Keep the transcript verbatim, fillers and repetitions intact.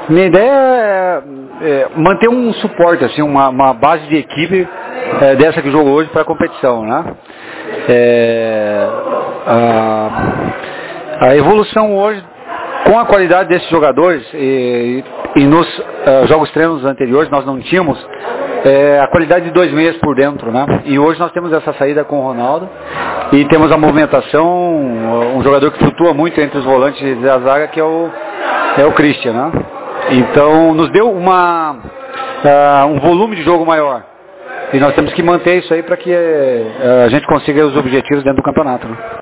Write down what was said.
Minha ideia é, é manter um suporte, assim, uma, uma base de equipe é, dessa que jogou hoje para a competição, né? É, a, a evolução hoje, com a qualidade desses jogadores, e, e nos uh, jogos treinos anteriores nós não tínhamos é, a qualidade de dois meias por dentro, né? E hoje nós temos essa saída com o Ronaldo e temos a movimentação, um jogador que flutua muito entre os volantes da zaga, que é o, é o Christian, né? Então nos deu uma, uh, um volume de jogo maior. E nós temos que manter isso aí para que uh, a gente consiga os objetivos dentro do campeonato, né?